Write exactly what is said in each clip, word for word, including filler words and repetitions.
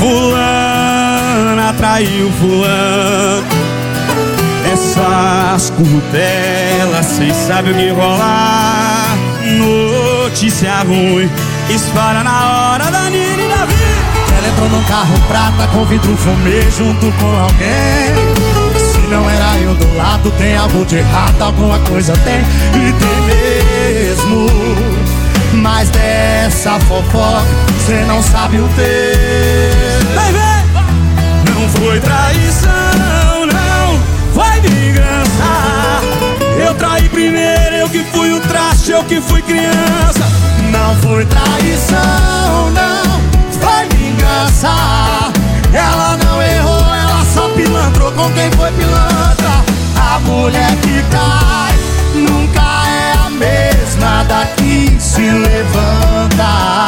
fulana traiu fulano. Essas curtelas, cês sabem o que rolar. Notícia ruim espalha na hora da Nina e da vida. Ela entrou num carro prata com vidro fumê junto com alguém. Se não era eu do lado, tem algo de errado, alguma coisa tem, e tem mesmo. Mas dessa fofoca cê não sabe o texto. Vem, vem! Não foi traição, não foi vingança. Eu traí primeiro, eu que fui o traste, eu que fui criança. Não foi traição, não foi vingança. Ela não errou, ela só pilantrou com quem foi pilantra. A mulher que cai nunca é a mesma da que se levanta.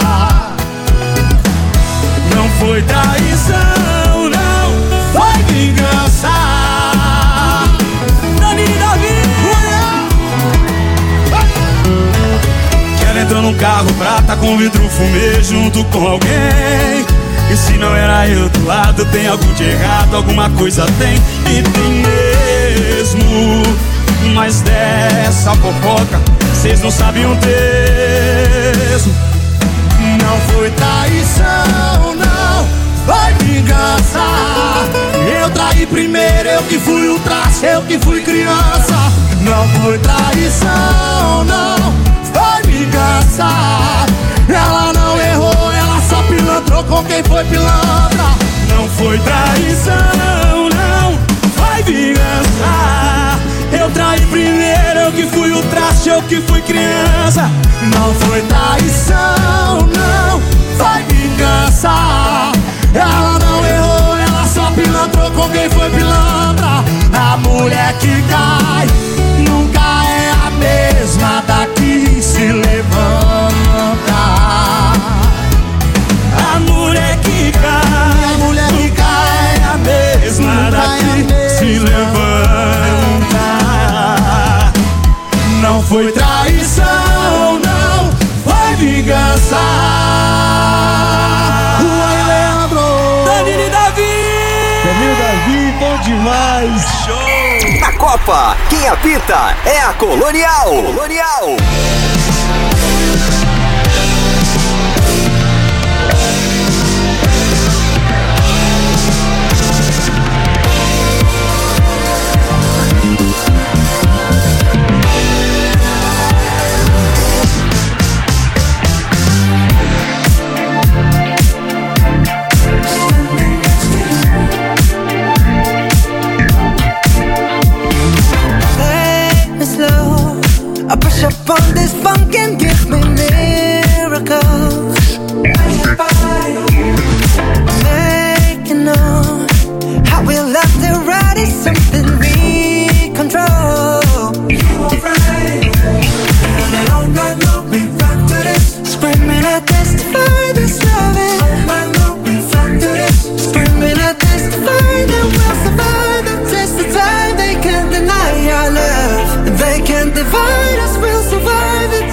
Não foi traição, não foi vingança. Dani e Davi. Que ela entrou num carro prata com vidro fumê junto com alguém. E se não era eu do lado, tem algo de errado, alguma coisa tem, e tem mesmo. Mas dessa fofoca cês não sabem um texto. Não foi traição, não foi vingança. Eu traí primeiro, eu que fui o traste, eu que fui criança. Não foi traição, não foi vingança. Ela não errou, ela só pilantrou com quem foi pilantra. Não foi traição, não foi vingança. Eu traí primeiro, eu que fui o traste, eu que fui criança. Não foi traição, não foi vingança. Ela não errou, ela só pilantrou com quem foi pilantra. A mulher que cai nunca é a mesma da que se levanta. A mulher que cai, a mulher que cai é a mesma da que se levanta. Não foi traição, não foi vingança. Uai, Leandro! Danilo e Davi! Danilo e Davi, bom demais! Show! Na Copa, quem apita é a Colonial. Colonial. I push up on this funk and give me miracles. Make you know how we love to ride is something we control. And all night long we rock to this, screaming at testify this loving. All night long we rock to this, screaming at testify that we'll survive the test of time. They can't deny our love, they can't divide us, we'll survive it.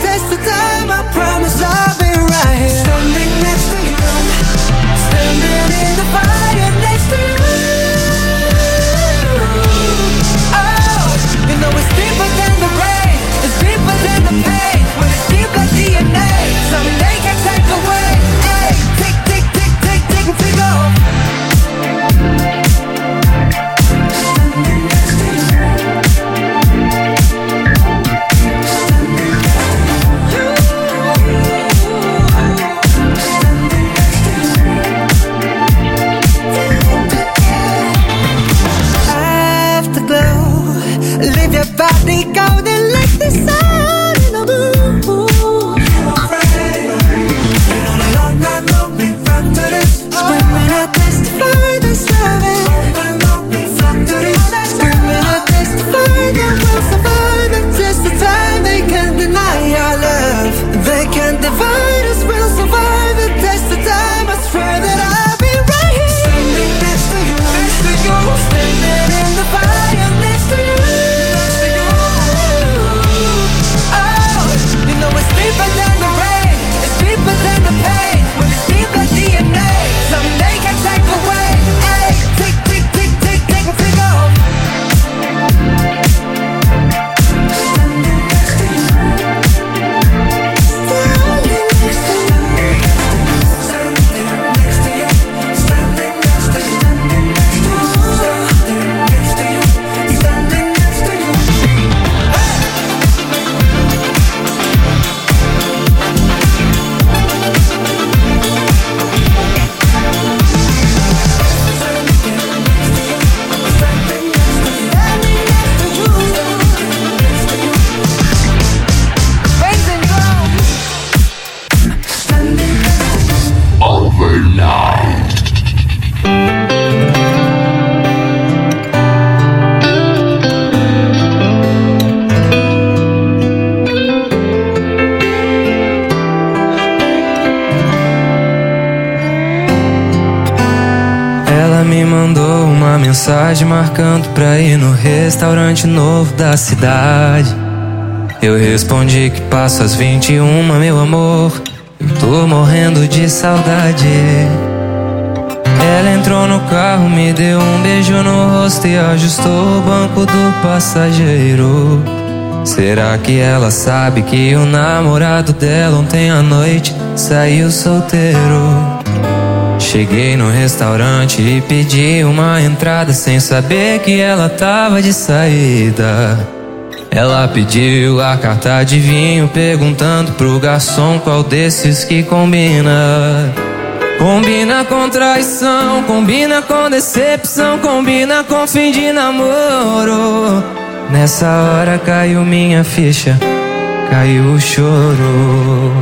Ela me mandou uma mensagem marcando pra ir no restaurante novo da cidade. Eu respondi que passo às vinte e uma, meu amor, eu tô morrendo de saudade. Ela entrou no carro, me deu um beijo no rosto e ajustou o banco do passageiro. Será que ela sabe que o namorado dela ontem à noite saiu solteiro? Cheguei no restaurante e pedi uma entrada sem saber que ela tava de saída. Ela pediu a carta de vinho, perguntando pro garçom qual desses que combina. Combina com traição, combina com decepção, combina com fim de namoro. Nessa hora caiu minha ficha, caiu o choro.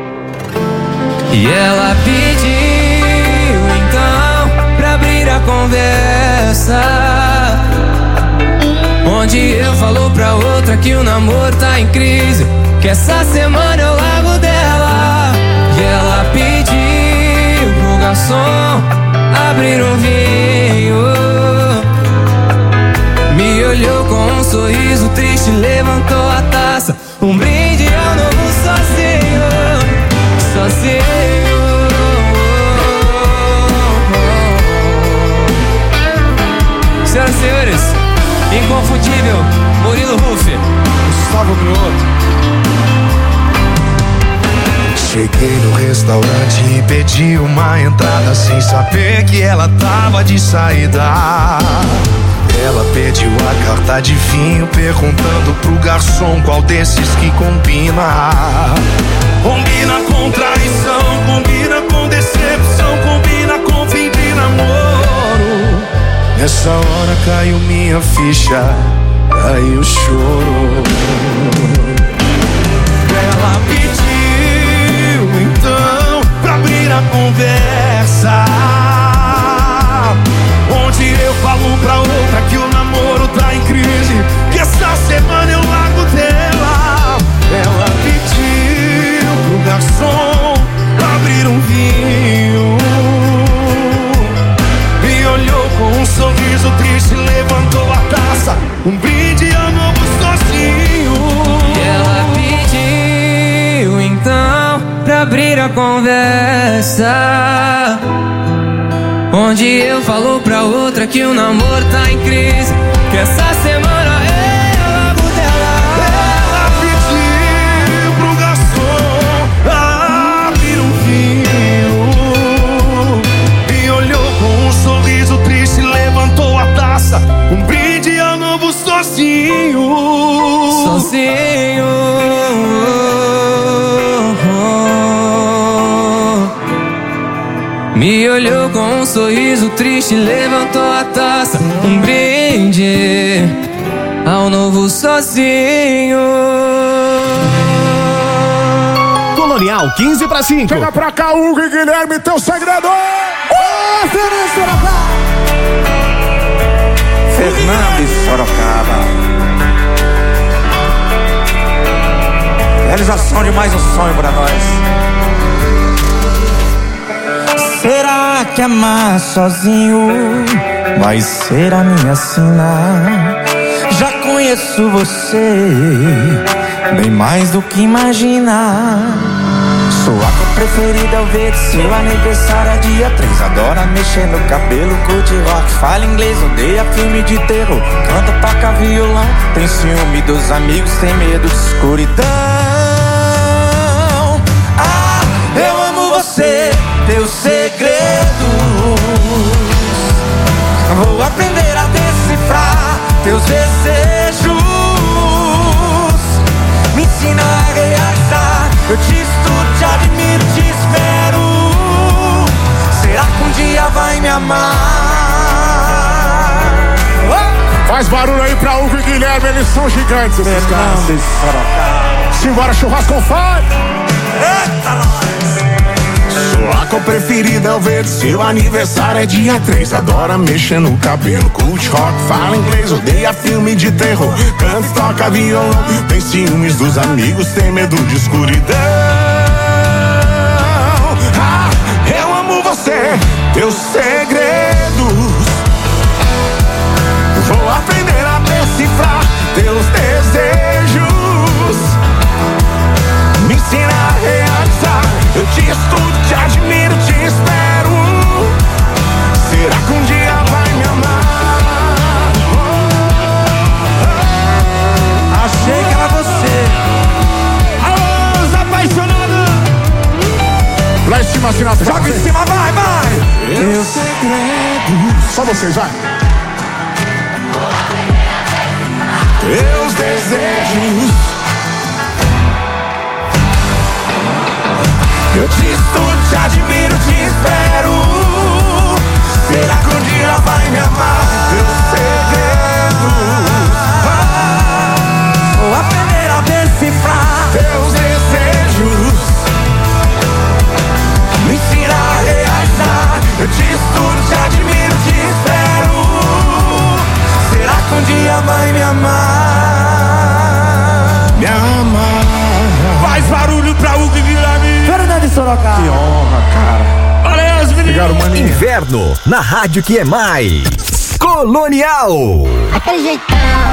E ela pediu então pra abrir a conversa, onde eu falo pra outra que o namoro tá em crise, que essa semana eu largo dela. E ela pediu pro garçom abrir um vinho, me olhou com um sorriso triste, levantou a taça, um brinde ao novo sozinho, sozinho. Senhoras e senhores, inconfundível Murilo Huff, Gustavo Mioto. Cheguei no restaurante e pedi uma entrada sem saber que ela tava de saída. Ela pediu a carta de vinho, perguntando pro garçom qual desses que combina. Combina com traição, combina com decepção, combina com fim de namoro. Nessa hora caiu minha ficha, caiu o choro. Ela pediu então pra abrir a conversa, onde eu falo pra outra que o namoro tá em crise, que essa semana eu largo dela. Ela pediu pro garçom abrir um vinho, me olhou com um sorriso triste, levantou a taça, um brinde ao novo sozinho. E ela pediu então pra abrir a conversa, onde eu falo pra outra que o namoro tá em crise, que essa semana eu largo dela. Ela pediu pro garçom abrir um vinho, me olhou com um sorriso triste, levantou a taça, um brinde ao novo sozinho. Sozinho. Me olhou com um sorriso triste, levantou a taça, um brinde ao novo sozinho. Colonial quinze para cinco. Chega pra cá, Hugo e Guilherme, teu segredo. Ô, Fernando Sorocaba. Fernando Sorocaba. Realização de mais um sonho pra nós. Será que amar sozinho vai ser a minha sina? Já conheço você bem mais do que imagina. Sua cor preferida é o verde, seu aniversário é dia três. Adora mexer no cabelo, curte rock, fala inglês, odeia filme de terror, canta, toca violão, tem ciúme dos amigos, tem medo de escuridão. Ah, eu amo você, teus segredos vou aprender a decifrar, teus desejos me ensina a realizar. Eu te estudo, te admiro, te espero. Será que um dia vai me amar? Faz barulho aí pra Hugo e Guilherme, eles são gigantes, esses caras. Simbora, churrasco on fire. Eita, nós! Sua cor preferida é o verde, seu aniversário é dia três. Adora mexer no cabelo, curte rock, fala inglês, odeia filme de terror, canta, toca violão, tem ciúmes dos amigos, tem medo de escuridão. Ah, eu amo você, teus segredos Só vocês, vai. Teus desejos, eu te estudo, te admiro, te espero. Será que um dia vai me amar? Teus segredos, vou aprender a decifrar teus desejos, me ensina a realizar. Eu te estudo, te admiro, te espero. Será que um dia vai me amar? Me amar. Faz barulho pra o que Guilherme. Fernando de Sorocaba. Que honra, cara. Valeu, os meninos. Obrigado, maninho. Inverno, na rádio que é mais Colonial. Aquele jeitão.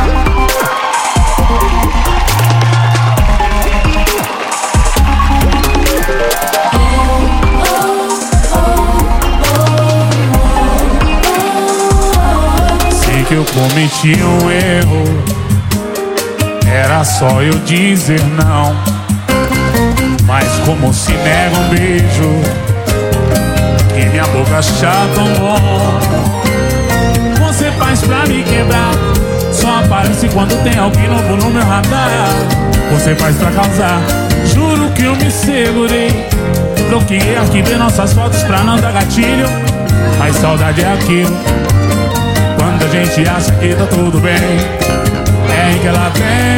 Sei que eu cometi um erro, era só eu dizer não. Mas como se nega um beijo, que minha boca chata tão bom. Você faz pra me quebrar, só aparece quando tem alguém novo no meu radar. Você faz pra causar, juro que eu me segurei. Bloqueei aqui, ver nossas fotos pra não dar gatilho. Mas saudade é aquilo, quando a gente acha que tá tudo bem, é aí que ela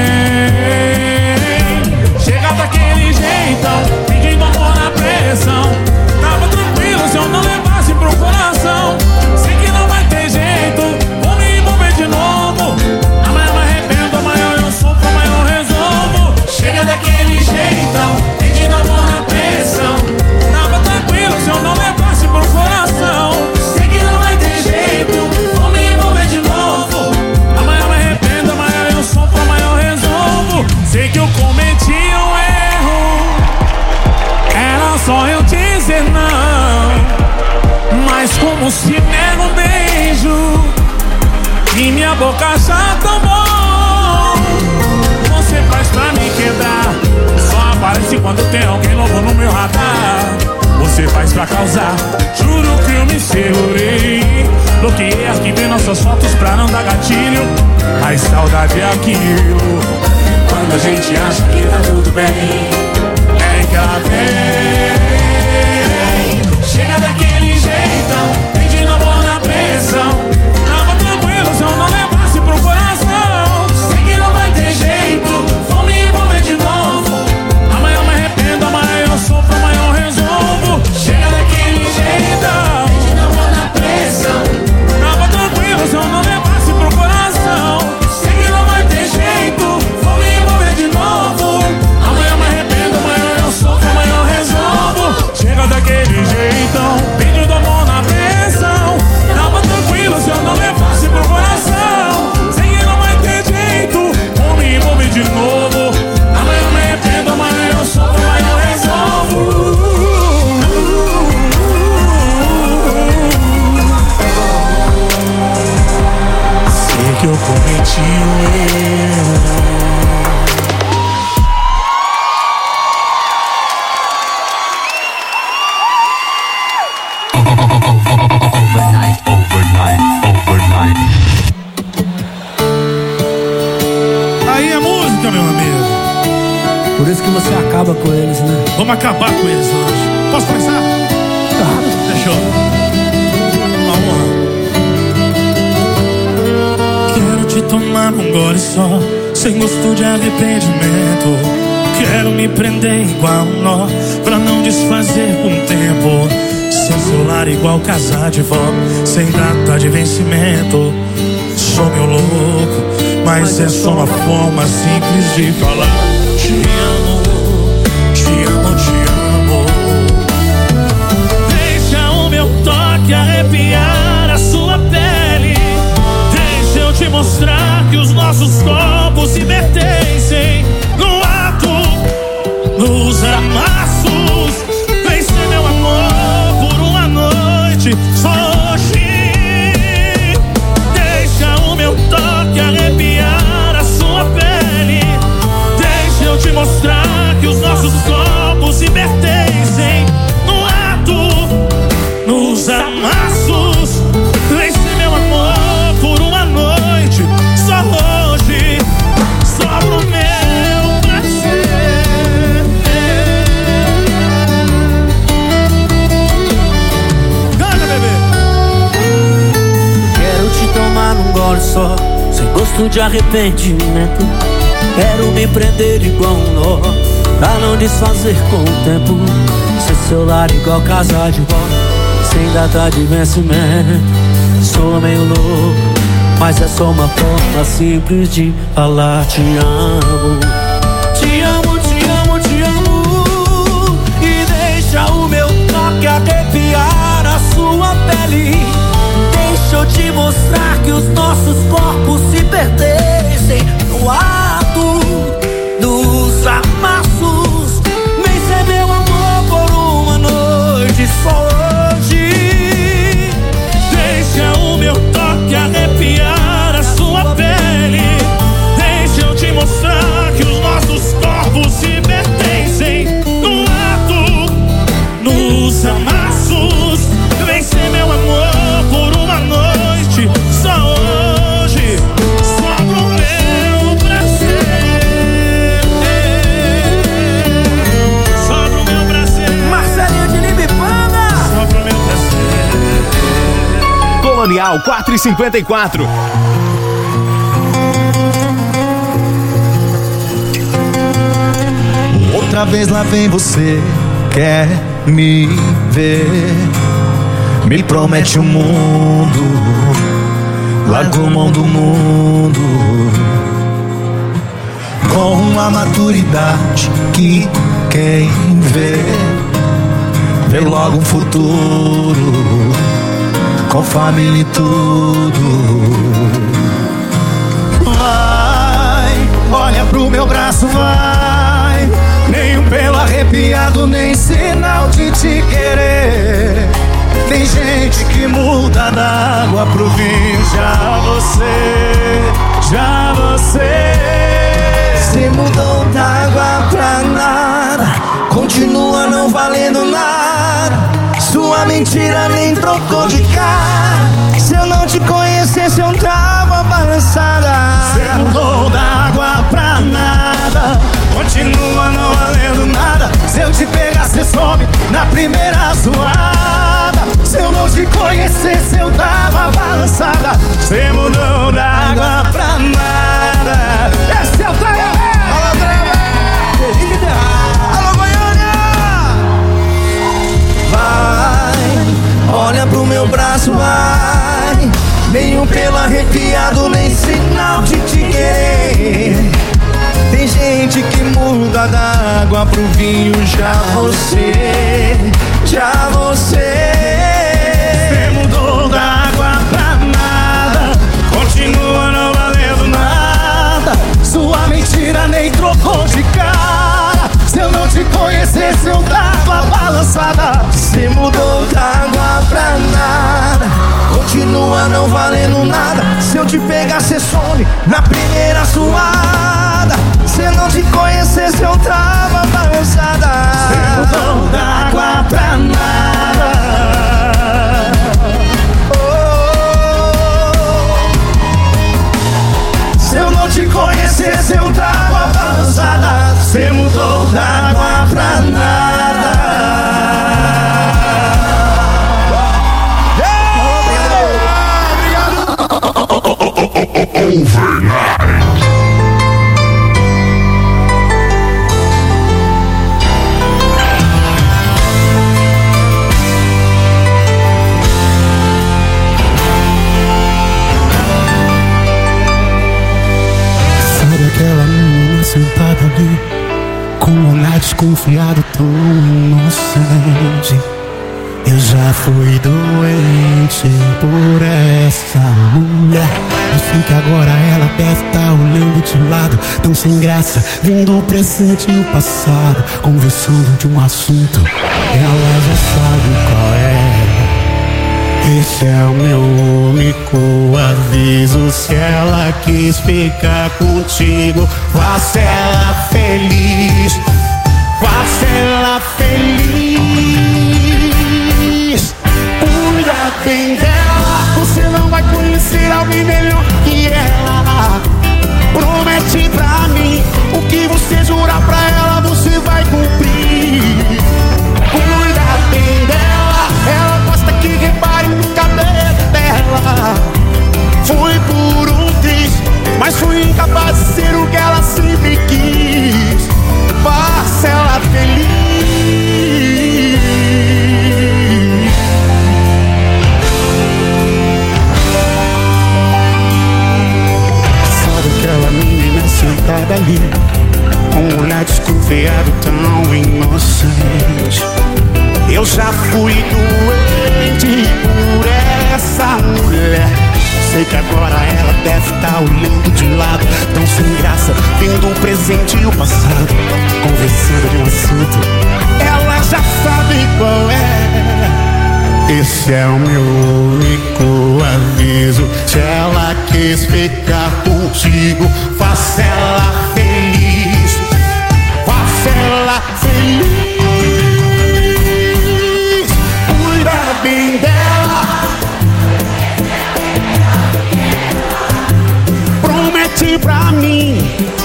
vem. Chega daquele jeitão, pedindo amor na pressão. Tava tranquilo se eu não levasse pro coração. Sei que não vai ter jeito, vou me envolver de novo. Amanhã eu me arrependo, amanhã eu sofro, amanhã eu resolvo. Chega daquele jeitão, pedindo amor na pressão. Tava tranquilo se eu não levasse pro coração. Sei que não vai ter jeito, vou me envolver de novo. Amanhã eu me arrependo, amanhã eu sofro, amanhã eu resolvo. Sei que eu cometi um erro, era só eu dizer não. Mas como se nega um beijo, e minha boca já tão bom. Você faz pra me quebrar, só aparece quando tem alguém novo no meu radar. Você faz pra causar, juro que eu me segurei. Bloqueei aqui, ver nossas fotos pra não dar gatilho. Mas saudade é aquilo, quando a gente acha que tá tudo bem, é que ela vem. Chega daquele jeitão, pedindo amor na pressão. Tava tranquilo se eu não levasse pro coração. Sei que não vai ter jeito, vou me envolver de novo. Amanhã eu me arrependo, amanhã eu sofro, amanhã eu resolvo. Chega daquele jeitão, pedindo amor na pressão. Tava tranquilo se eu não levasse pro coração. Sei que não vai ter jeito, vou me envolver de novo. Amanhã eu me arrependo, amanhã eu sofro, amanhã eu resolvo. Chega daquele jeitão, pedindo amor na pressão. Tava tranquilo se eu não levasse pro coração. Sei que não vai ter jeito, vou me envolver de novo. Amanhã eu me arrependo, amanhã eu sofro, amanhã eu resolvo. Sei que eu cometi um erro. Overnight, overnight, overnight. Aí é música, meu amigo. Por isso que você acaba com eles, né? Vamos acabar com eles hoje. Posso começar? Claro. Deixa eu. Vamos lá. Quero te tomar num gole só, sem gosto de arrependimento. Quero me prender igual um nó, pra não desfazer com o tempo. Sem celular igual casar de vó, sem data de vencimento. Sou meu louco, mas é só uma forma simples de falar. Te amo, te amo, te amo. Deixa o meu toque arrepiar a sua pele. Deixa eu te mostrar que os nossos corpos se pertencem. No ato, nos amassos, vem ser meu amor por uma noite só hoje. Deixa o meu toque arrepiar a sua pele. Deixa eu te mostrar que os nossos corpos se pertencem. No ato, nos amassos, vem ser meu só, sem gosto de arrependimento. Quero me prender igual um nó, pra não desfazer com o tempo. Ser seu lar igual casa de vó, sem data de vencimento. Sou meio louco, mas é só uma forma simples de falar te amo. Te amo, te amo, te amo. E deixa o meu toque arrepiar a sua pele. Deixa eu te mostrar que os nossos corpos se pertencem no ato dos amassos. Vem ser meu amor por uma noite só hoje. Deixa o meu toque arrepiar a sua pele. Deixa eu te mostrar que os nossos corpos se pertencem no ato dos amassos. Vem ser meu amor por uma noite só hoje, só pro meu prazer, só pro meu prazer. Marcelinho de Limbipana, só pro meu prazer. Colonial quatro e cinquenta e quatro. Outra vez lá vem você, quer me ver, me promete o mundo, largou mão do mundo, com uma maturidade que quem vê, vê logo um futuro, com família e tudo. Vai, olha pro meu braço, vai, nem um pelo arrepiado, nem sinal de te querer. Tem gente que muda da água pro vinho, já você, já você. Se mudou da água pra nada, continua não valendo nada. Sua mentira nem trocou de cara. Se eu não te conhecesse eu tava balançada. Você mudou da água pra nada, continua não valendo nada. Se eu te pegar cê some na primeira zoada. Se eu não te conhecesse eu tava balançada. Você mudou da água pra nada. Esse é o Traia! Alô, Traia! Alô, Goiânia! Vai, olha pro meu braço, vai. Nenhum pelo arrepiado, nem sinal de te querer. Tem gente que muda da água pro vinho, já você, já você. Você mudou da água pra nada, continua não valendo nada. Sua mentira nem trocou de cara. Se eu não te conhecesse eu tava balançada. Você mudou da água pra nada, continua não valendo nada. Se eu te pegar cê some na primeira suada. Se eu não te conhecesse eu tava balançada. Você mudou da água pra nada. Oh, se eu não te conhecesse eu tava balançada. Você mudou da água pra nada. Overnight. Aquela menina sentada ali, com um olhar desconfiado, tão inocente. Eu já fui doente por essa mulher. Eu sei que agora ela deve estar olhando de lado, tão sem graça, vendo o presente e o passado, conversando de um assunto ela já sabe qual é. Esse é o meu único aviso. Se ela quis ficar contigo, faça ela feliz, faça ela feliz. Cuida bem dela, você não vai conhecer alguém melhor que ela. Promete pra mim, o que você jurar pra ela, você vai cumprir. Cuida bem dela, ela gosta que repare no cabelo dela. Foi por um sei que agora ela deve estar olhando de lado, tão sem graça, vendo o presente e o passado, conversando de um assunto. Ela já sabe qual é. Esse é o meu único aviso. Se ela quis ficar contigo, faça ela feliz. Faça ela feliz. Cuida bem dela. Promete pra mim.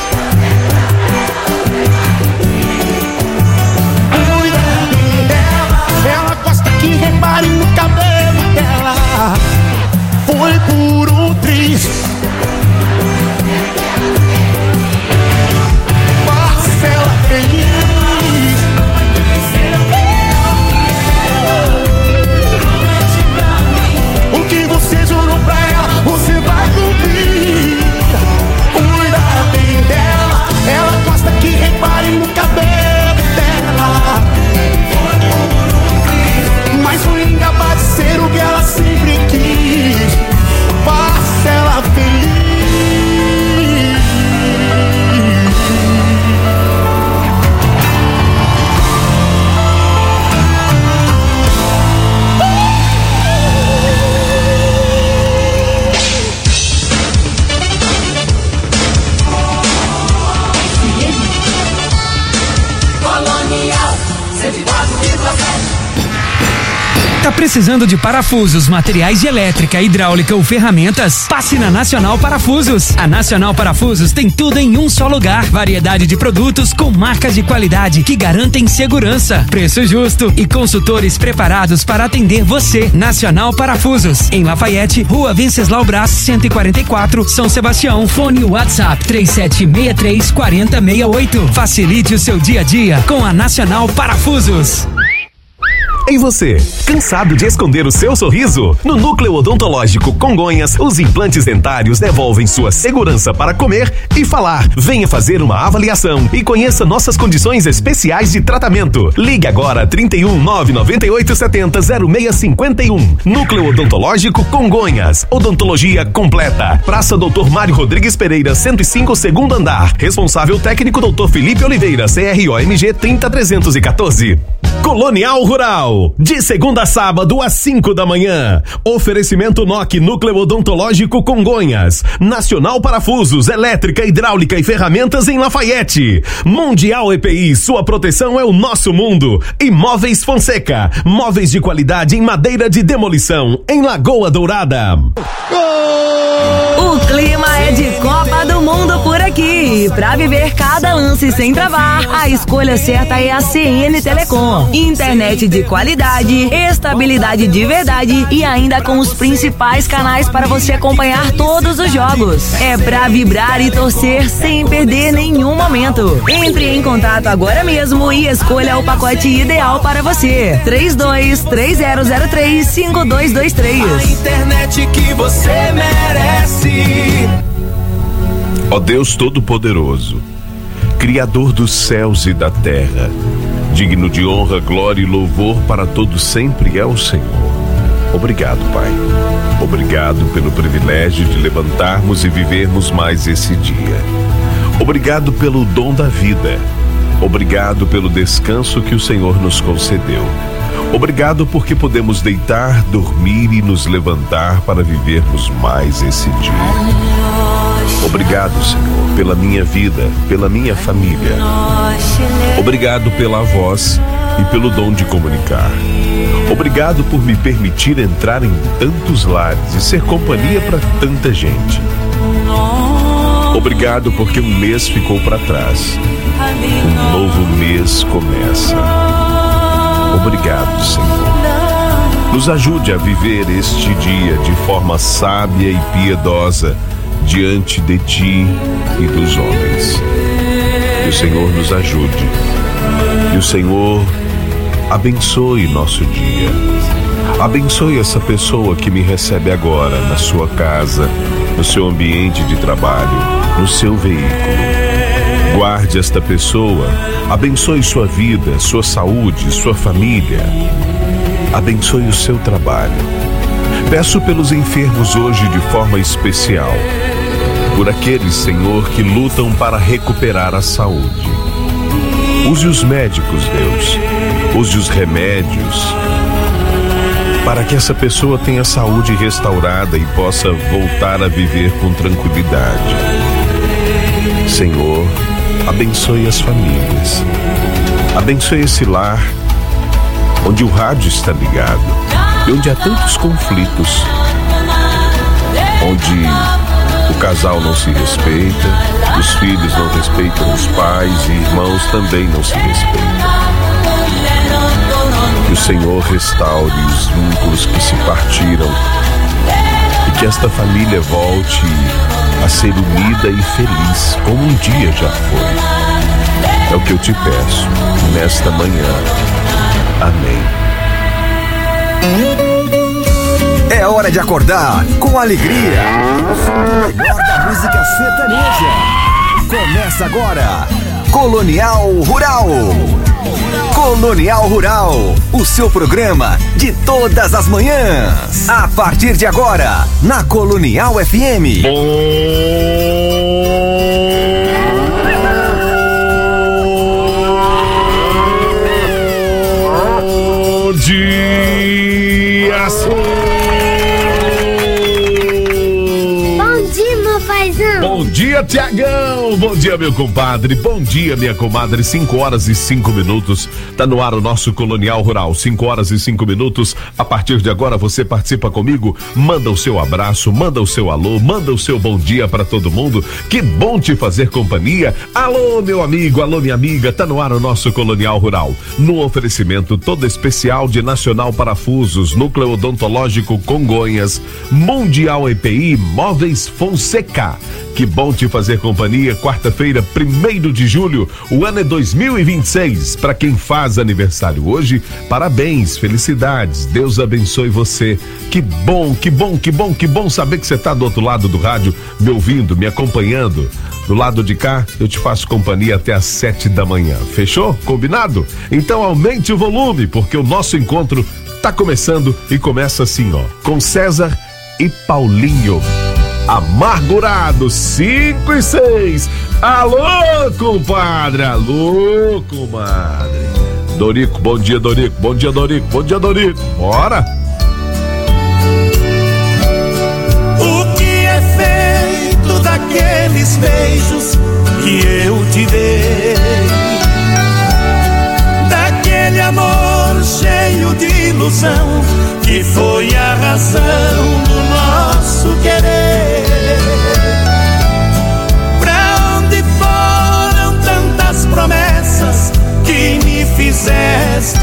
Cuida bem dela. Ela gosta que repare no cabelo dela. Foi por um triz. Faça ela feliz. O que você jurou pra ela, você vai cumprir. Cuida bem dela. Ela gosta que repare no cabelo dela. Mas foi incapaz de ser o que ela sempre quis. Faça ela feliz. Tá precisando de parafusos, materiais de elétrica, hidráulica ou ferramentas? Passe na Nacional Parafusos. A Nacional Parafusos tem tudo em um só lugar. Variedade de produtos com marcas de qualidade que garantem segurança, preço justo e consultores preparados para atender você. Nacional Parafusos, em Lafayette, Rua Venceslau Brás, cento e quarenta e quatro, São Sebastião. Fone WhatsApp três sete seis três quatro zero seis oito. Facilite o seu dia a dia com a Nacional Parafusos. E você, cansado de esconder o seu sorriso? No Núcleo Odontológico Congonhas, os implantes dentários devolvem sua segurança para comer e falar. Venha fazer uma avaliação e conheça nossas condições especiais de tratamento. Ligue agora trinta e um, nove nove oito sete zero, zero seis cinco um. Núcleo Odontológico Congonhas. Odontologia completa. Praça doutor Mário Rodrigues Pereira, cento e cinco, segundo andar. Responsável técnico doutor Felipe Oliveira, C R O M G trinta trezentos e quatorze. Colonial Rural, de segunda a sábado às cinco da manhã. Oferecimento N O C Núcleo Odontológico Congonhas. Nacional Parafusos, elétrica, hidráulica e ferramentas em Lafayette. Mundial E P I, sua proteção é o nosso mundo. E Móveis Fonseca, móveis de qualidade em madeira de demolição, em Lagoa Dourada. O clima é de Copa do Mundo por aqui. Pra viver cada lance sem travar, a escolha certa é a C N Telecom. Internet de qualidade, estabilidade de verdade e ainda com os principais canais para você acompanhar todos os jogos. É pra vibrar e torcer sem perder nenhum momento. Entre em contato agora mesmo e escolha o pacote ideal para você. três dois três zero zero três cinco dois dois três. A internet que você merece. Ó Deus Todo-Poderoso, Criador dos céus e da terra, digno de honra, glória e louvor para todo sempre é o Senhor. Obrigado, Pai. Obrigado pelo privilégio de levantarmos e vivermos mais esse dia. Obrigado pelo dom da vida. Obrigado pelo descanso que o Senhor nos concedeu. Obrigado porque podemos deitar, dormir e nos levantar para vivermos mais esse dia. Obrigado, Senhor, pela minha vida, pela minha família. Obrigado pela voz e pelo dom de comunicar. Obrigado por me permitir entrar em tantos lares e ser companhia para tanta gente. Obrigado porque um mês ficou para trás. Um novo mês começa. Obrigado, Senhor. Nos ajude a viver este dia de forma sábia e piedosa diante de Ti e dos homens. Que o Senhor nos ajude. Que o Senhor abençoe nosso dia. Abençoe essa pessoa que me recebe agora na sua casa, no seu ambiente de trabalho, no seu veículo. Guarde esta pessoa, abençoe sua vida, sua saúde, sua família. Abençoe o seu trabalho. Peço pelos enfermos hoje de forma especial, por aqueles, Senhor, que lutam para recuperar a saúde. Use os médicos, Deus, use os remédios, para que essa pessoa tenha saúde restaurada e possa voltar a viver com tranquilidade. Senhor, abençoe as famílias, abençoe esse lar onde o rádio está ligado e onde há tantos conflitos, onde o casal não se respeita, os filhos não respeitam os pais e irmãos também não se respeitam. Que o Senhor restaure os vínculos que se partiram e que esta família volte a ser unida e feliz, como um dia já foi. É o que eu te peço nesta manhã. Amém. É hora de acordar com alegria. O melhor da música sertaneja. Começa agora, Colonial Rural. Colonial Rural, o seu programa de todas as manhãs. A partir de agora, na Colonial F M. Bom dia, Bom dia, meu paizão. Bom dia, Tiagão. Bom dia, meu compadre. Bom dia, minha comadre. cinco horas e cinco minutos. Tá no ar o nosso Colonial Rural. cinco horas e cinco minutos. A partir de agora você participa comigo. Manda o seu abraço, manda o seu alô, manda o seu bom dia pra todo mundo. Que bom te fazer companhia. Alô, meu amigo, alô, minha amiga. Tá no ar o nosso Colonial Rural. No oferecimento todo especial de Nacional Parafusos, Núcleo Odontológico Congonhas, Mundial E P I, Móveis Fonseca. Que bom te fazer companhia. Quarta-feira, primeiro de julho, o ano é dois mil e vinte e seis. Para quem faz aniversário hoje, parabéns, felicidades. Deus abençoe você. Que bom, que bom, que bom, que bom saber que você tá do outro lado do rádio, me ouvindo, me acompanhando. Do lado de cá, eu te faço companhia até às sete da manhã. Fechou? Combinado? Então aumente o volume, porque o nosso encontro tá começando e começa assim, ó, com César e Paulinho. Amargurado, cinco e seis. Alô, compadre, alô, comadre. Dorico, bom dia, Dorico, bom dia, Dorico, bom dia, Dorico. Bora! O que é feito daqueles beijos que eu te dei? Daquele amor cheio de ilusão que foi a razão do nosso querer. Pra onde foram tantas promessas que me fizeste,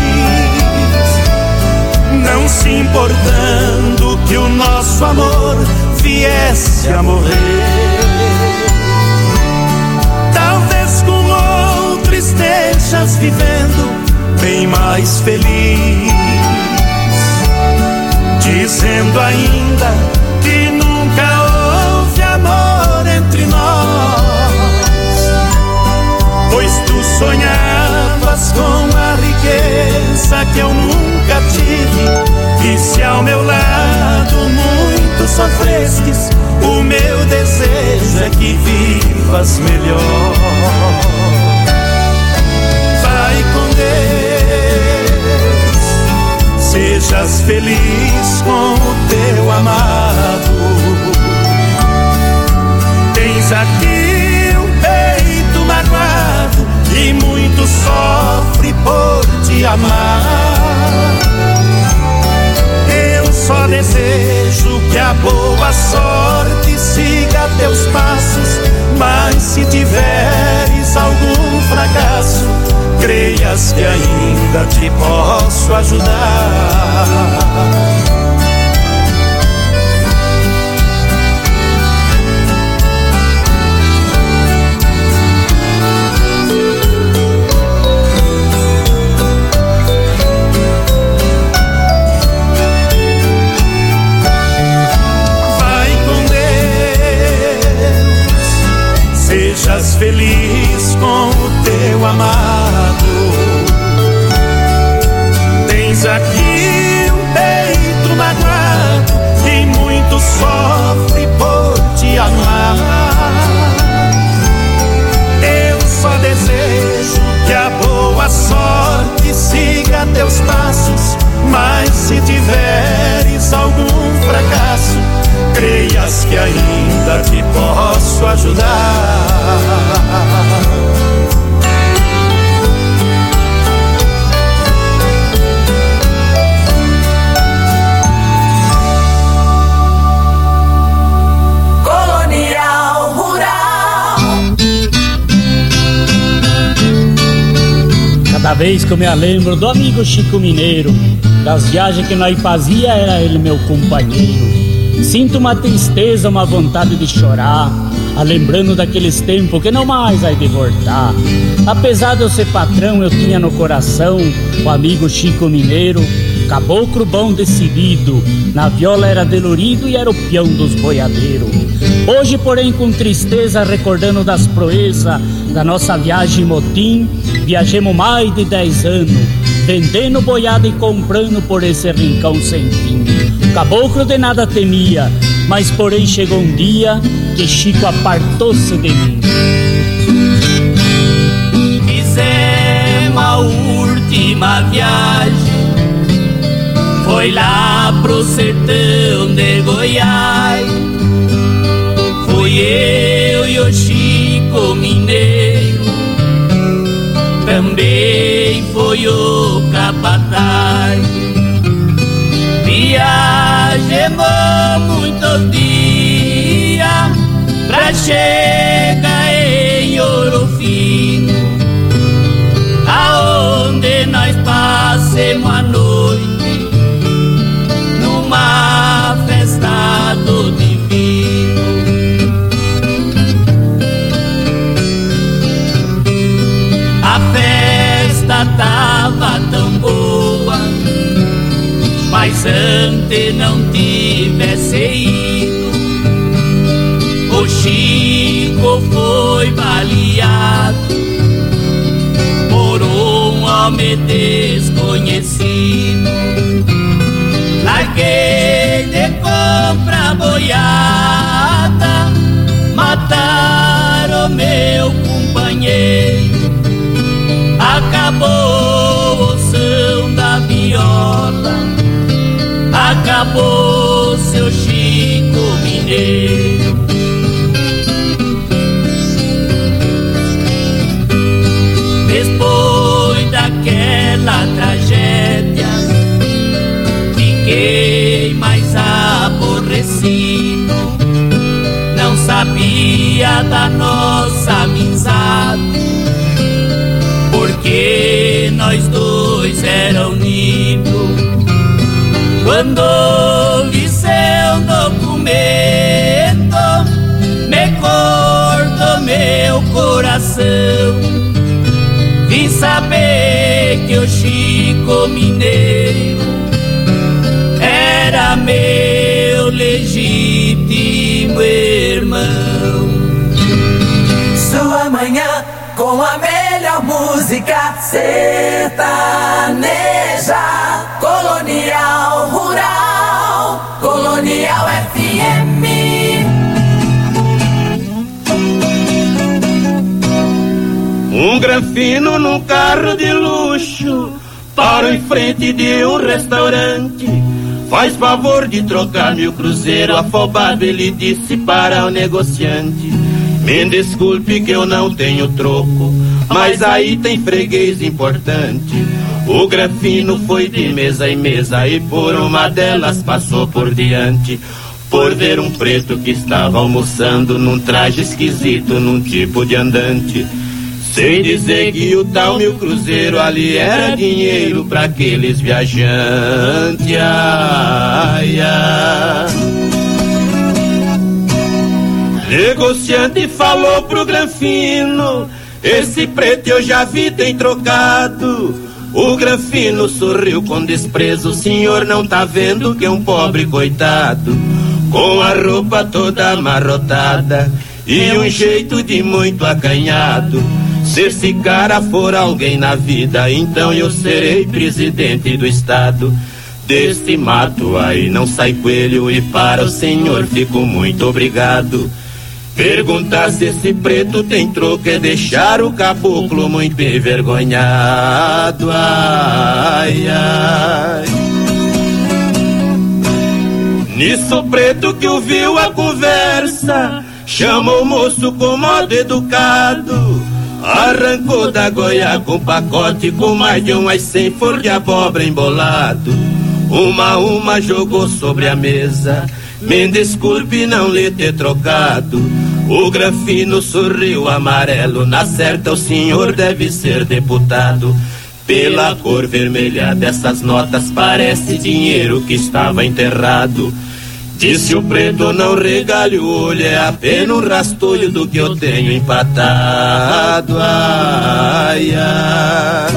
não se importando que o nosso amor viesse a morrer? Talvez com outro estejas vivendo bem mais feliz, dizendo ainda que nunca houve amor entre nós, pois tu sonhavas com a riqueza que eu nunca tive, e se ao meu lado muito sofrestes, o meu desejo é que vivas melhor. Vai com Deus, sejas feliz com o teu amado. Tens aqui um peito magoado e muito sofre por te amar. Eu só desejo que a boa sorte siga teus passos, mas se tiveres algum fracasso, creias que ainda te posso ajudar. Cada vez que eu me lembro do amigo Chico Mineiro, das viagens que nós fazia, era ele meu companheiro. Sinto uma tristeza, uma vontade de chorar, a lembrando daqueles tempos que não mais vai de voltar. Apesar de eu ser patrão, eu tinha no coração o amigo Chico Mineiro, caboclo bom decidido, na viola era delurido e era o peão dos boiadeiros. Hoje, porém, com tristeza, recordando das proezas da nossa viagem motim, viajemos mais de dez anos, vendendo boiada e comprando por esse rincão sem fim. O caboclo de nada temia, mas porém chegou um dia que Chico apartou-se de mim. Fizemos a última viagem, foi lá pro sertão de Goiás. Fui eu e o Chico Mineiro, também foi o capataz. Viajemos muitos dias pra chegar em Ouro Fino, aonde nós passemos a noite numa festa do divino. A festa tava tão boa, mas antes não tivesse ido, o Chico foi baleado por um homem desconhecido. Larguei de compra boiada, mataram meu companheiro, acabou o som da viola, acabou seu Chico Mineiro. Depois daquela tragédia, fiquei mais aborrecido. Não sabia da nossa amizade, porque nós dois era unidos. Quando vi seu documento, me cortou meu coração. Vim saber que o Chico Mineiro era meu legítimo irmão. Sua manhã com a melhor música sertaneja. Colonial Rural, Colonial F M. Um granfino num carro de luxo para em frente de um restaurante. Faz favor de trocar meu cruzeiro, afobado ele disse para o negociante. Me desculpe que eu não tenho troco, mas aí tem freguês importante. O granfino foi de mesa em mesa e por uma delas passou por diante, por ver um preto que estava almoçando num traje esquisito, num tipo de andante. Sem dizer que o tal meu cruzeiro ali era dinheiro pra aqueles viajantes. Ai, ai. Negociante falou pro granfino: esse preto eu já vi, tem trocado. O granfino sorriu com desprezo: o senhor não tá vendo que é um pobre coitado, com a roupa toda amarrotada e um jeito de muito acanhado. Se esse cara for alguém na vida, então eu serei presidente do estado. Deste mato aí não sai coelho e para o senhor fico muito obrigado. Perguntar se esse preto tem troco é deixar o caboclo muito envergonhado. Ai, ai. Nisso o preto que ouviu a conversa chamou o moço com modo educado, arrancou da goia com pacote com mais de umas cem flor de abóbora embolado. Uma a uma jogou sobre a mesa: me desculpe não lhe ter trocado. O granfino sorriu amarelo: na certa o senhor deve ser deputado. Pela cor vermelha dessas notas parece dinheiro que estava enterrado. Disse o preto, não regalhe o olho, é apenas um rastolho do que eu tenho empatado. Ai, ai.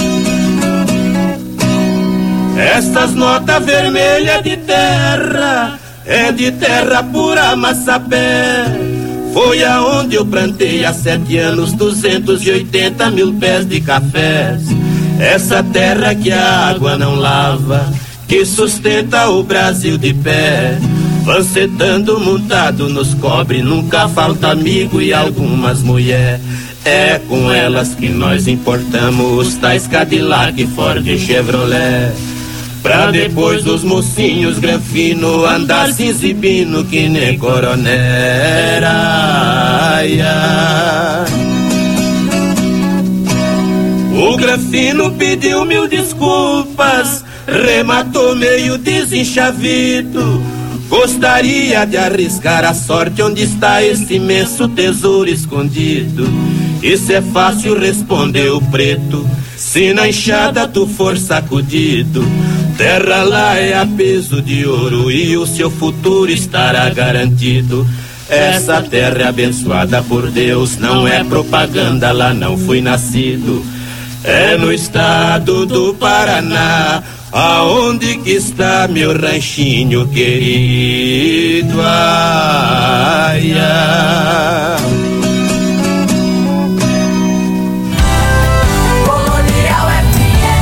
Estas notas vermelhas de terra é de terra pura massapé. Foi aonde eu plantei há sete anos duzentos e oitenta mil pés de cafés. Essa terra que a água não lava, que sustenta o Brasil de pé. Lancetando montado nos cobre, nunca falta amigo e algumas mulher. É com elas que nós importamos os tais Cadillac, Ford e Chevrolet. Pra depois os mocinhos granfino andar se exibindo que nem coronel. Ai, ai. O granfino pediu mil desculpas, rematou meio desenchavido. Gostaria de arriscar a sorte, onde está esse imenso tesouro escondido? Isso é fácil, respondeu o preto, se na enxada tu for sacudido. Terra lá é a peso de ouro e o seu futuro estará garantido. Essa terra é abençoada por Deus, não é propaganda, lá não fui nascido. É no estado do Paraná, aonde que está meu ranchinho querido. Ai, ai. Colonial F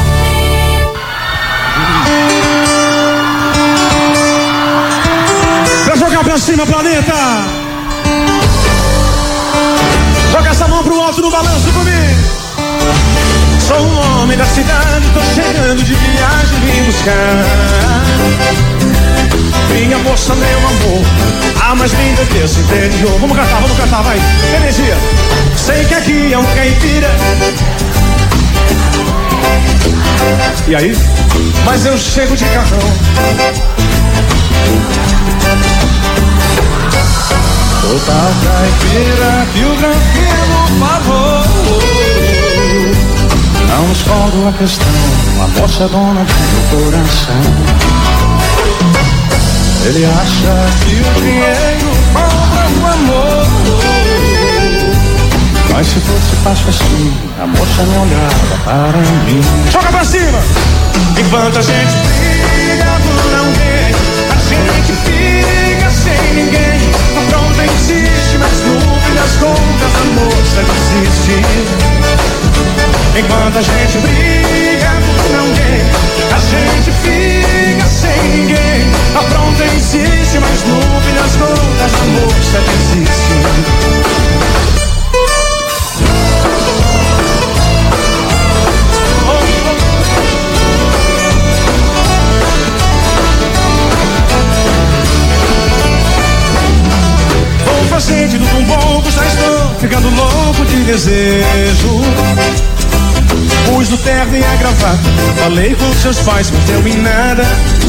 M. Pra jogar pra cima, planeta. Joga essa mão pro alto no balanço comigo. Sou um homem da cidade, tô chegando de viagem, vim buscar minha moça, meu amor, a mais linda desse interior. Vamos cantar, vamos cantar, vai, energia. Sei que aqui é um caipira. E aí? Mas eu chego de carrão. Outra caipira que o granfino falou. Não escondo a questão, a moça é dona do meu coração. Ele acha que o dinheiro compra o amor, mas se fosse fácil assim, a moça não olhava para mim. Joga pra cima! Enquanto a gente briga por alguém, a gente fica sem ninguém. A pronta insiste, mas no fim das contas a moça desiste. Enquanto a gente briga por alguém, a gente fica sem ninguém. A pronta insiste, mas no fim das contas a moça desiste. Vou fazer de tudo um pouco, já estou ficando louco de desejo. Pus no terno e a gravata, falei com seus pais, não deu em nada.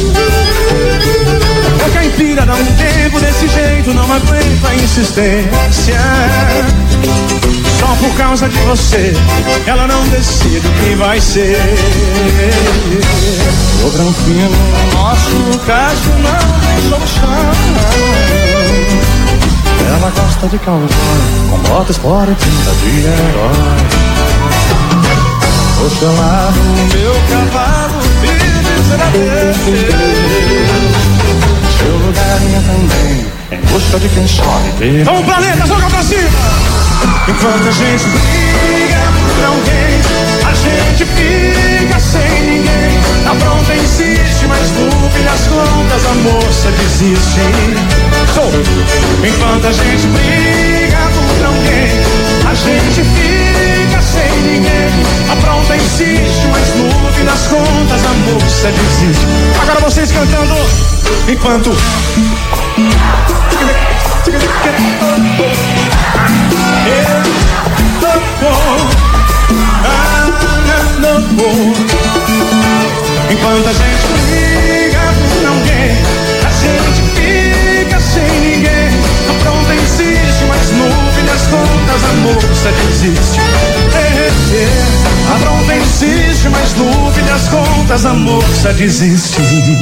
A caipira dá um tempo desse jeito, não aguento a insistência. Só por causa de você, ela não decide o que vai ser. O granfino no nosso caso não tem solução. Ela gosta de cowboy, com botas fora e tinta de herói. Vou chamar o meu cavalo e dizer adeus. Seu lugar é também em busca de quem sobe ter. Vamos, planeta, joga pra cima! Enquanto a gente briga por alguém, a gente fica sem ninguém. A pronta insiste, mas no fim das contas a moça desiste. So, enquanto a gente briga por alguém, a gente fica sem ninguém. A pronta insiste, mas no fim das contas a moça desiste. Agora vocês cantando enquanto enquanto a gente briga por alguém, a gente fica sem ninguém. A pronta insiste, mas no fim das contas a moça desiste. A pronta insiste, mas moça desiste.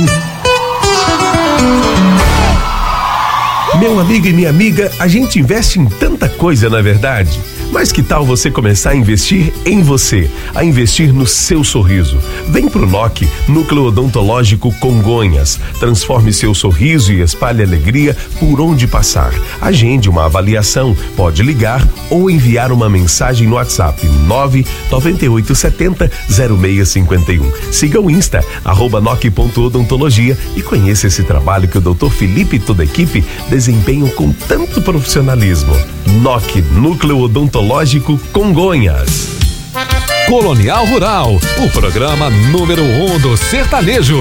Meu amigo e minha amiga, a gente investe em tanta coisa, na verdade. Mas que tal você começar a investir em você, a investir no seu sorriso? Vem pro N O C, Núcleo Odontológico Congonhas. Transforme seu sorriso e espalhe alegria por onde passar. Agende uma avaliação, pode ligar ou enviar uma mensagem no WhatsApp nove nove oito sete zero zero seis cinco um. Siga o Insta, arroba noc ponto odontologia e conheça esse trabalho que o doutor Felipe e toda a equipe desempenham com tanto profissionalismo. N O C, Núcleo Odontológico Congonhas. Colonial Rural, o programa número um do sertanejo.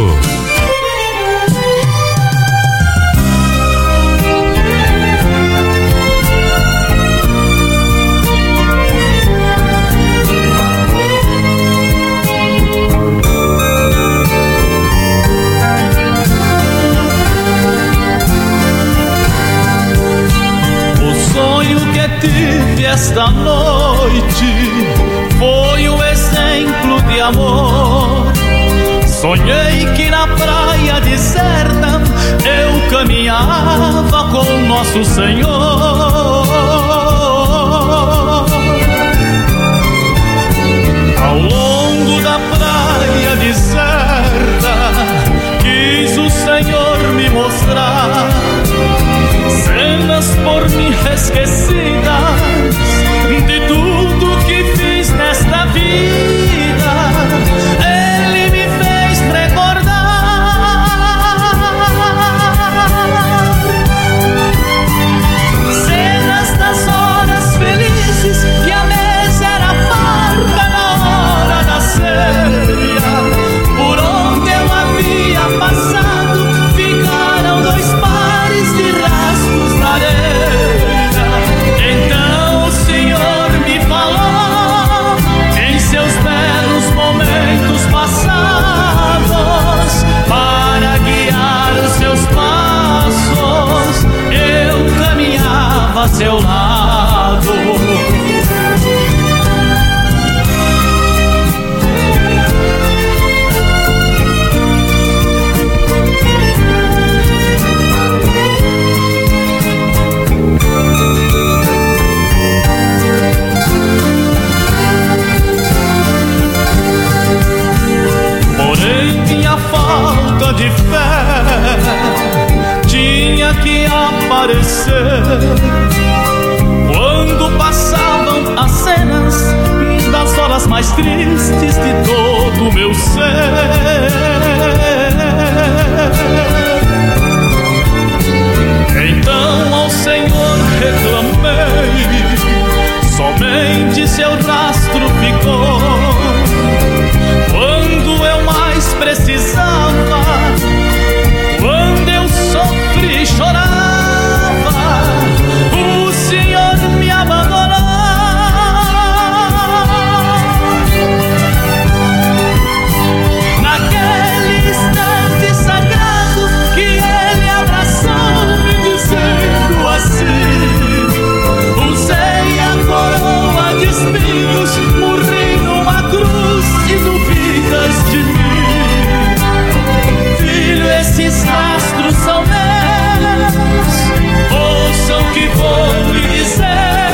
Esta noite foi um exemplo de amor. Sonhei que na praia deserta eu caminhava com nosso Senhor. Ao longo da praia deserta quis o Senhor me mostrar cenas por mim esquecidas de tudo que fiz nesta vida. Ele me fez recordar cenas das horas felizes que a mesa era farta na hora da ceia. Por onde eu havia passado ficaram dois pares de rastros na areia. Então o Senhor me falou em seus belos momentos passados, para guiar os seus passos eu caminhava a seu lado. Falta de fé tinha que aparecer quando passavam as cenas das horas mais tristes de todo o meu ser. Então ao Senhor reclamei, somente seu rastro ficou. Quando eu mais precisava, quando eu sofri e chorava, o Senhor me abandonou. Naquele instante sagrado que Ele abraçou-me dizendo assim: usei a coroa de espinhos, morri numa cruz e duvidas de mim. Esses rastros são meus, ouçam o que vou lhe dizer.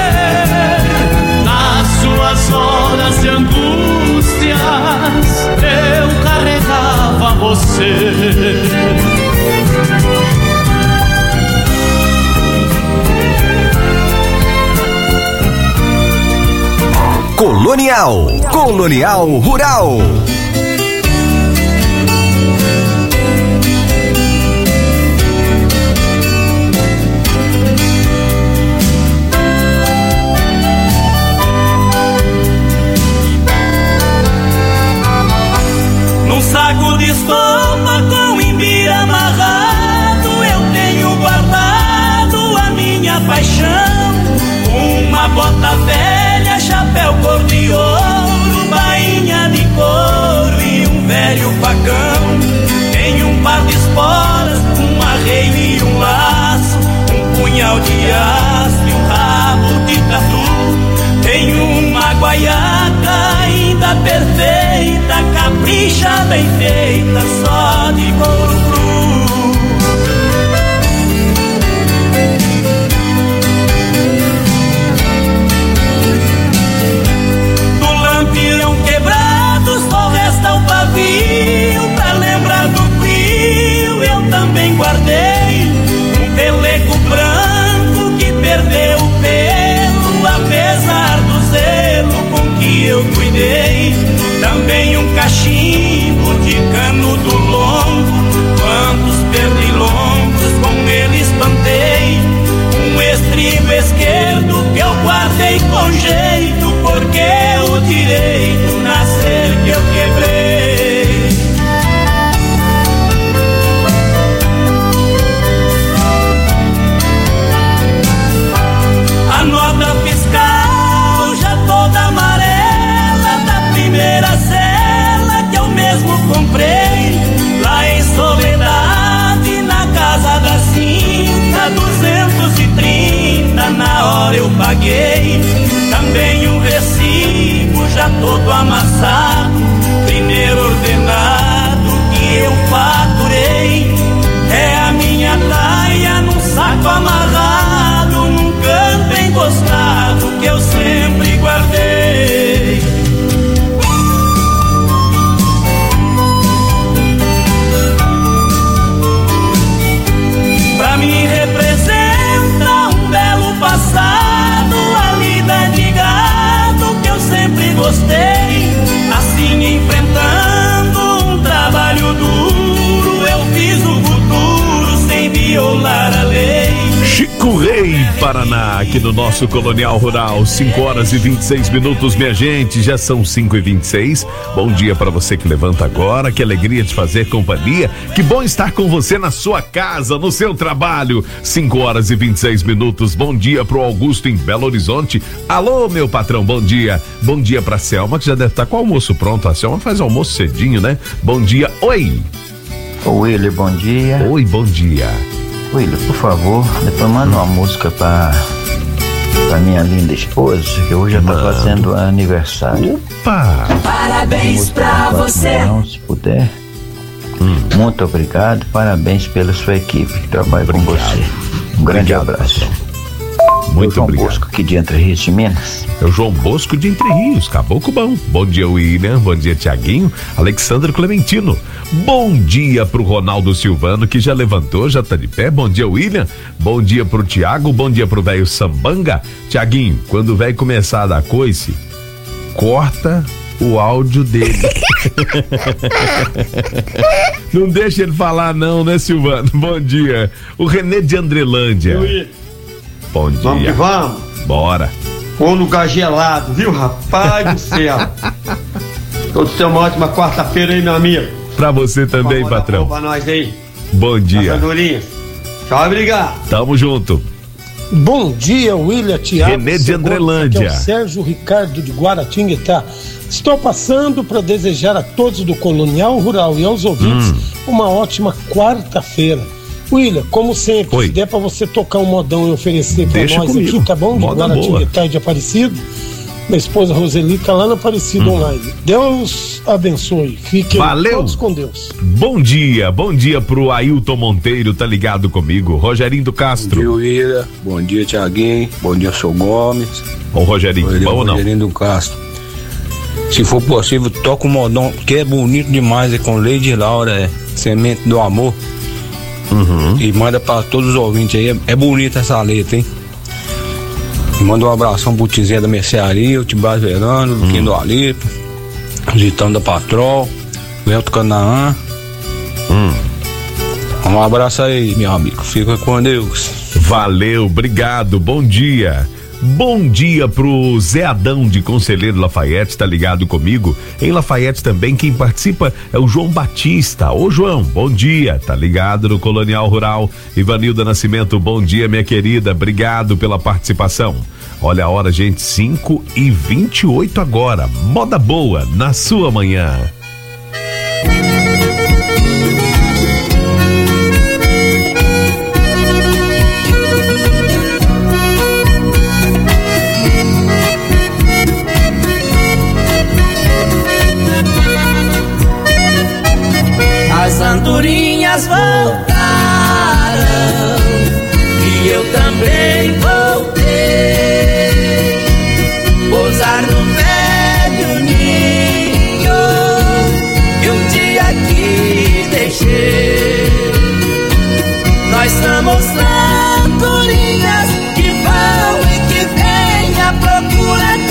Nas suas horas de angústias eu carregava você. Colonial, Colonial Rural. Saco de estopa com imbir amarrado, eu tenho guardado a minha paixão. Uma bota velha, chapéu cor de ouro, bainha de couro e um velho facão. Tenho um par de esporas, uma reina e um laço, um punhal de aço e um rabo de tatu. Tenho uma guaiaca ainda perfeita, capricha casa bem feita só de couro cru. Do lampião quebrado só resta o pavio, pra lembrar do frio eu também guardei um pelego branco que perdeu o pelo, apesar do zelo com que eu cuidei. Também um cachimbo de cano do longo, quantos pernilongos com ele espantei. Um estribo esquerdo que eu guardei com jeito, porque o direito nascer que eu quebrei. A nota fiscal já toda amarela, da primeira cela que eu mesmo comprei, lá em Soledade, na casa da Cinta, duzentos e trinta na hora eu paguei. Também um recibo já todo amassado, primeiro ordenado que eu faturei. É a minha taia num saco amarrado, num canto encostado que eu sempre guardei. Pra mim representa um belo passado, a lida de gado que eu sempre gostei. Assim enfrentando um trabalho duro, eu fiz o futuro sem violar a lei. Chico Rei, Paraná, aqui no nosso Colonial Rural, cinco horas e vinte e seis minutos, minha gente, já são cinco e vinte e seis. Bom dia para você que levanta agora, que alegria de fazer companhia, que bom estar com você na sua casa, no seu trabalho. cinco horas e vinte e seis minutos, bom dia pro Augusto em Belo Horizonte. Alô, meu patrão, bom dia. Bom dia pra Selma, que já deve estar com o almoço pronto. A Selma faz almoço cedinho, né? Bom dia, oi. Ô William, bom dia. Oi, bom dia. William, por favor, depois manda uma música pra, pra minha linda esposa, que hoje já tá fazendo aniversário. Opa! Parabéns pra você. Não, se puder. Hum. Muito obrigado, parabéns pela sua equipe que trabalha com você. Um grande obrigado, abraço. Pastor. Muito João obrigado. Bosco aqui de Entre Rios de Minas. É o João Bosco de Entre Rios, caboclo bom. Bom dia, William. Bom dia, Tiaguinho. Alexandre Clementino. Bom dia pro Ronaldo Silvano, que já levantou, já tá de pé. Bom dia, William. Bom dia pro Tiago. Bom dia pro velho Sambanga. Tiaguinho, quando o velho começar a dar coice, corta o áudio dele. Não deixa ele falar não, né, Silvano? Bom dia. O Renê de Andrelândia. Bom dia. Vamos que vamos. Bora. Ou no lugar gelado, viu, rapaz do céu. Todos tenham uma ótima quarta-feira aí, meu amigo. Pra você também, Vamos patrão. Pra nós aí. Bom dia. Caçadorinha. Tchau, obrigado. Tamo junto. Bom dia, William Thiago. Renê de Andrelândia. Aqui é o Sérgio Ricardo de Guaratinguetá. Estou passando para desejar a todos do Colonial Rural e aos ouvintes Hum. uma ótima quarta-feira. William, como sempre, se der para você tocar um modão e oferecer para Deixa nós comigo. aqui, tá bom? De Moda Guaratinguetá e de Aparecido. Minha esposa Roseli tá lá na Aparecido Hum. Online. Deus abençoe. Fiquem Valeu. todos com Deus. Bom dia, bom dia pro Ailton Monteiro, tá ligado comigo. Rogerinho do Castro. Bom dia, William. Bom dia, Tiaguinho. Bom dia, seu Gomes. Ô, Rogerinho, Rogerinho, bom ou não? Rogerinho do Castro. Se for possível, toca o modão, que é bonito demais, é com Lady Laura, é Semente do Amor. Uhum. E manda pra todos os ouvintes aí, é, é bonita essa letra, hein? Manda um abração pro Tizé da Mercearia, o Tibás Verano, o Luquinho do Alipo, o Zitão da Patrol, o Elton Canaã. Hum. Um abraço aí, meu amigo. Fica com Deus. Valeu, obrigado, bom dia. Bom dia pro Zé Adão de Conselheiro Lafayette, tá ligado comigo? Em Lafayette também quem participa é o João Batista. Ô João, bom dia, tá ligado no Colonial Rural. Ivanilda Nascimento, bom dia, minha querida, obrigado pela participação. Olha a hora, gente, cinco e vinte e oito agora. Moda boa na sua manhã. também voltei pousar no velho ninho e um dia que deixei. Nós somos andorinhas que vão e que vêm à procura de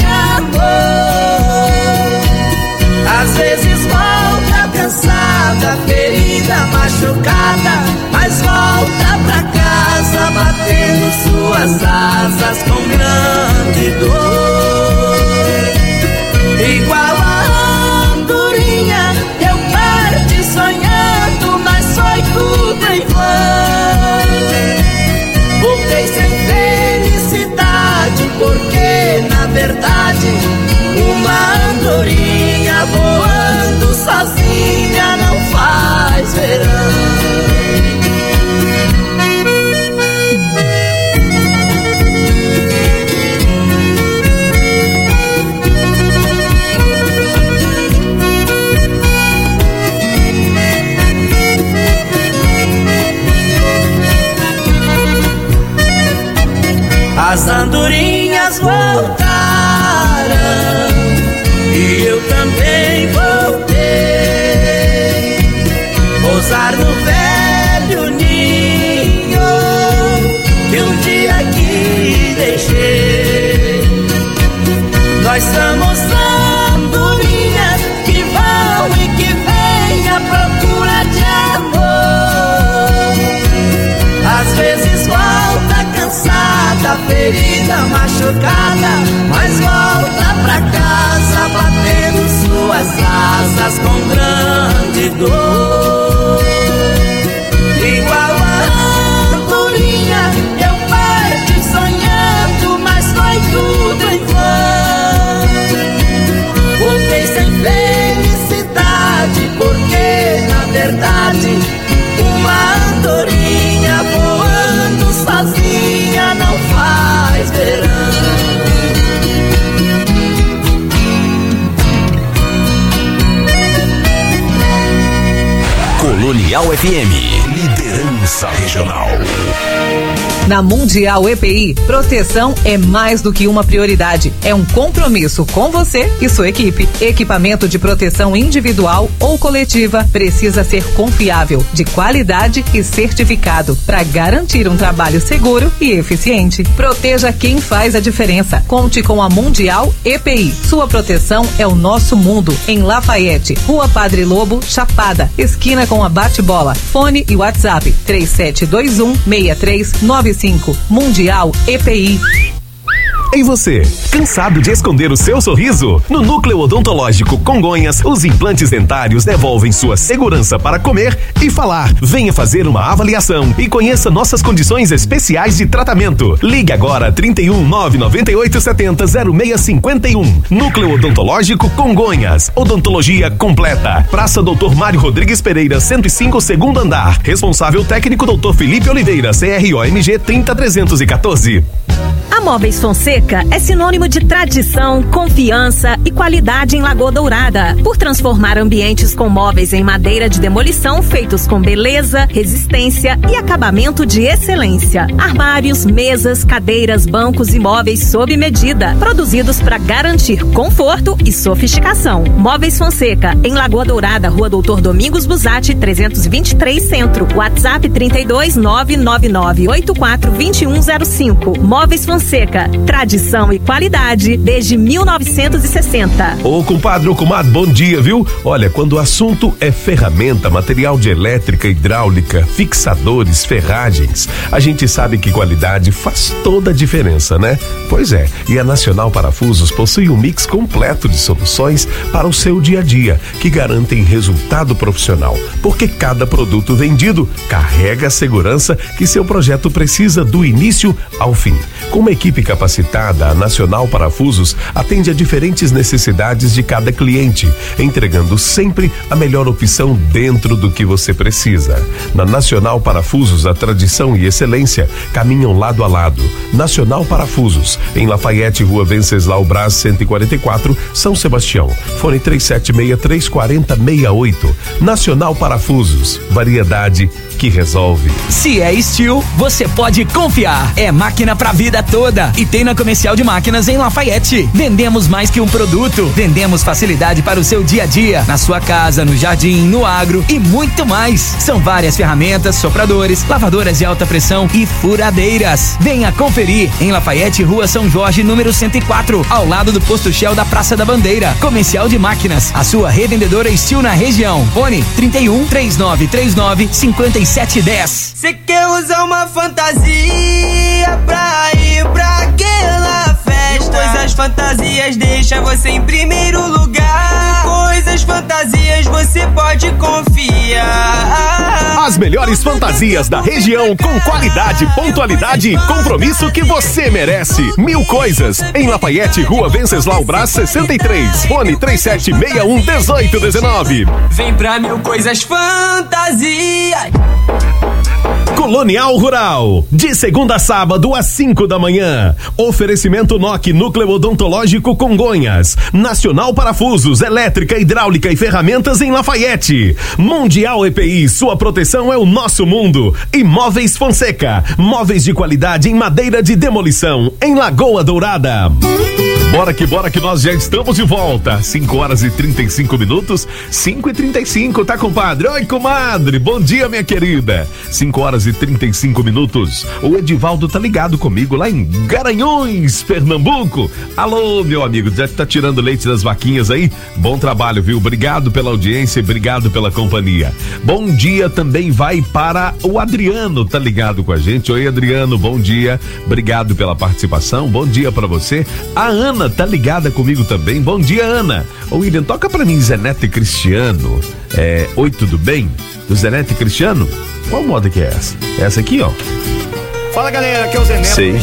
amor. Às vezes volta cansada, ferida, machucada, mas volta pra casa batendo suas asas com grande dor. Igual a andorinha, eu parti sonhando, mas foi tudo em vão. Voltei sem felicidade, porque na verdade uma andorinha voando sozinha não faz verão. As andorinhas voltaram e eu também voltei pousar no velho ninho que um dia que deixei. Nós somos andorinhas que vão e que vêm à procura de amor. Às vezes volta cansada, ferida, machucada, mas volta pra casa batendo suas asas com grande dor. Igual a andorinha, eu parti sonhando, mas foi tudo em vão. Voltei sem felicidade, porque na verdade uma andorinha voando sozinha não faz verão. Colonial F M, liderança regional. Na Mundial E P I, proteção é mais do que uma prioridade, é um compromisso com você e sua equipe. Equipamento de proteção individual ou coletiva precisa ser confiável, de qualidade e certificado para garantir um trabalho seguro e eficiente. Proteja quem faz a diferença. Conte com a Mundial E P I. Sua proteção é o nosso mundo. Em Lafayette, Rua Padre Lobo, Chapada, esquina com a Bate-Bola. Fone e WhatsApp três sete dois um, seis três nove cinco. Mundial E P I. E você, cansado de esconder o seu sorriso? No Núcleo Odontológico Congonhas, os implantes dentários devolvem sua segurança para comer e falar. Venha fazer uma avaliação e conheça nossas condições especiais de tratamento. Ligue agora trinta e um, nove nove oito sete zero, zero seis cinco um. Núcleo Odontológico Congonhas. Odontologia completa. Praça doutor Mário Rodrigues Pereira, cento e cinco, segundo andar. Responsável técnico doutor Felipe Oliveira, C R O M G trinta trezentos e quatorze. A Móveis Fonseca é sinônimo de tradição, confiança e qualidade em Lagoa Dourada, por transformar ambientes com móveis em madeira de demolição feitos com beleza, resistência e acabamento de excelência. Armários, mesas, cadeiras, bancos e móveis sob medida, produzidos para garantir conforto e sofisticação. Móveis Fonseca, em Lagoa Dourada, Rua Doutor Domingos Busatti, trezentos e vinte e três Centro. WhatsApp trinta e dois, nove nove nove oito quatro dois um zero cinco. Móveis Fonseca, tradição e qualidade desde mil novecentos e sessenta. Ô compadre, ô comadre, bom dia, viu? Olha, quando o assunto é ferramenta, material de elétrica, hidráulica, fixadores, ferragens, a gente sabe que qualidade faz toda a diferença, né? Pois é, e a Nacional Parafusos possui um mix completo de soluções para o seu dia a dia, que garantem resultado profissional, porque cada produto vendido carrega a segurança que seu projeto precisa do início ao fim. Com uma equipe capacitada, a Nacional Parafusos atende a diferentes necessidades de cada cliente, entregando sempre a melhor opção dentro do que você precisa. Na Nacional Parafusos, a tradição e excelência caminham lado a lado. Nacional Parafusos, em Lafayette, Rua Venceslau Braz, cento e quarenta e quatro, São Sebastião. Fone três sete seis, três quatro zero, seis oito. Nacional Parafusos, variedade que resolve. Se é Steel, você pode confiar. É máquina pra vida toda. E tem na Comercial de Máquinas em Lafayette. Vendemos mais que um produto. Vendemos facilidade para o seu dia a dia. Na sua casa, no jardim, no agro e muito mais. São várias ferramentas, sopradores, lavadoras de alta pressão e furadeiras. Venha conferir em Lafayette, Rua São Jorge, número cento e quatro, ao lado do posto Shell da Praça da Bandeira. Comercial de Máquinas, a sua revendedora Steel na região. Fone trinta e um, três nove três nove, cinco sete um zero. Cê quer usar uma fantasia pra ir pra aquela festa? Coisas fantasias deixa você em primeiro lugar. Coisas fantasias você pode confiar. As melhores fantasias da região com qualidade, pontualidade e compromisso que você merece. Mil Coisas, em Lafayette, Rua Venceslau Brás sessenta e três. Fone três sete seis um, um oito um nove. Vem pra Mil Coisas Fantasias. Colonial Rural, de segunda a sábado às cinco da manhã. Oferecimento N O C Núcleo Odontológico Congonhas. Nacional Parafusos, Elétrica, Hidráulica e Ferramentas em Lafayette. Mundial E P I, sua proteção é o nosso mundo. E Móveis Fonseca, móveis de qualidade em madeira de demolição, em Lagoa Dourada. Bora que bora que nós já estamos de volta. cinco horas e trinta e cinco minutos. cinco e trinta e cinco, tá, compadre? Oi, comadre. Bom dia, minha querida. cinco horas e trinta e cinco minutos. O Edivaldo tá ligado comigo lá em Garanhões, Pernambuco. Alô, meu amigo, já tá tirando leite das vaquinhas aí? Bom trabalho, viu? Obrigado pela audiência e obrigado pela companhia. Bom dia também vai para o Adriano, tá ligado com a gente? Oi, Adriano, bom dia. Obrigado pela participação. Bom dia pra você. A Ana tá ligada comigo também. Bom dia, Ana. Ô, William, toca pra mim Zé Neto e Cristiano. É, oi, tudo bem? Do Zé Neto e Cristiano? Qual moda que é essa? Essa aqui, ó. Fala, galera, aqui é o Zé Neto. Sei.